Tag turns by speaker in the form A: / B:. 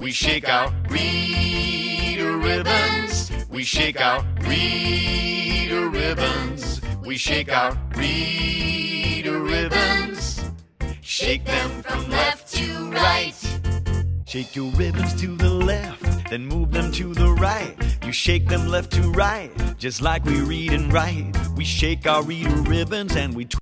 A: We shake our reader ribbons. We shake our reader ribbons. We shake our reader ribbons. Shake them from left to right.
B: Shake your ribbons to the left, then move them to the right. You shake them left to right, just like we read and write. We shake our reader ribbons and we